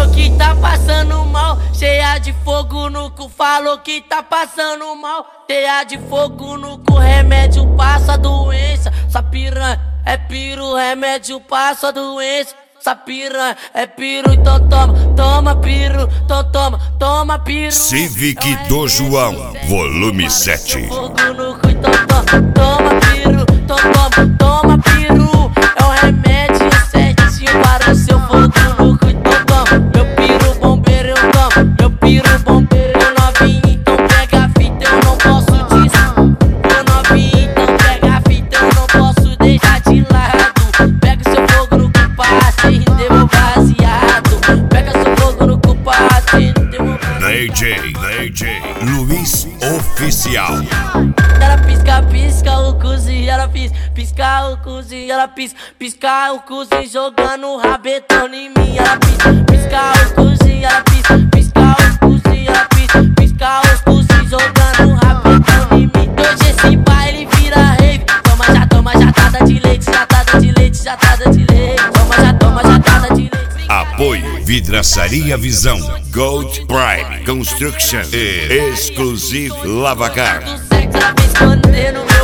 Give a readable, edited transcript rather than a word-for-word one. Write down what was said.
que tá passando mal, cheia de fogo no cu. Falou que tá passando mal, cheia de fogo no cu. Remédio passa a doença, sua piranha é piro. Remédio passa a doença, sua piranha é piro. Então toma, toma piro, então toma, toma piro. Civic do João, volume 7. Fogo no cu, então toma, toma piro, então toma, toma piro. É o remédio certinho para o seu fogo no cu, então toma. Meu piro bombeiro eu tomo, meu piro bombeiro. Meu novinho então pega a fita, eu não posso disso. Meu novinho então pega a fita, eu não posso deixar de lado. Pega seu fogo no cu, passe e deu baseado. Pega seu fogo no cu, passe e deu DJ Luiz Oficial. Ela pisca, pisca o cozinho, ela pisca o cozinho, ela pisca o cozinho, jogando rabetão em mim. Ela pisca o cozinho, ela pisca o cozinho, ela pisca o cozinho, jogando rabetão em mim. Hoje esse baile vira rave. Toma, jatada de leite, jatada de leite, jatada de leite. Toma, jatada de leite. Apoio Vidraçaria Visão, Gold Prime Construction e Exclusive Lavacar. Do sexo ela vem escondendo.